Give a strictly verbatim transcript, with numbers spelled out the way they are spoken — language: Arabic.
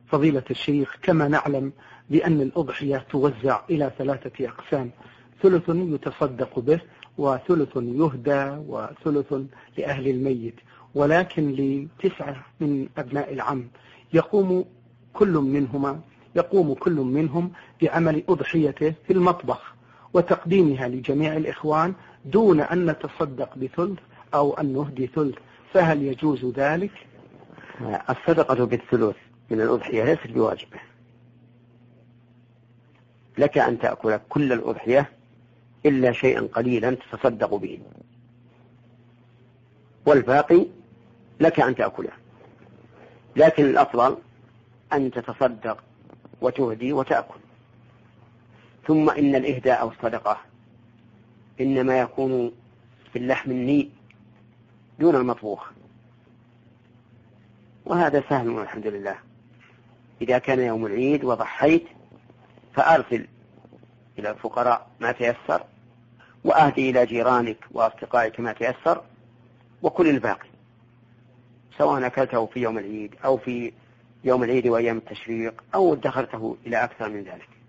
فضيلة الشيخ، كما نعلم بأن الأضحية توزع إلى ثلاثة أقسام: ثلث يتصدق به، وثلث يهدى، وثلث لأهل الميت. ولكن لتسعة من أبناء العم يقوم كل منهما يقوم كل منهم بعمل أضحيته في المطبخ وتقديمها لجميع الإخوان دون أن نتصدق بثلث أو أن نهدي ثلث، فهل يجوز ذلك؟ الصدقة بالثلث من الأضحية ليست بواجبة، لك أن تأكل كل الأضحية إلا شيئا قليلا تتصدق به، والباقي لك أن تأكله، لكن الأفضل أن تتصدق وتهدي وتأكل. ثم إن الإهداء أو الصدقة إنما يكون في اللحم النيء دون المطبوخ، وهذا سهل والحمد لله. إذا كان يوم العيد وضحيت فأرسل إلى الفقراء ما تيسر، وأهدي إلى جيرانك وأصدقائك ما تيسر، وكل الباقي سواء أكلته في يوم العيد أو في يوم العيد وأيام التشريق أو ادخرته إلى أكثر من ذلك.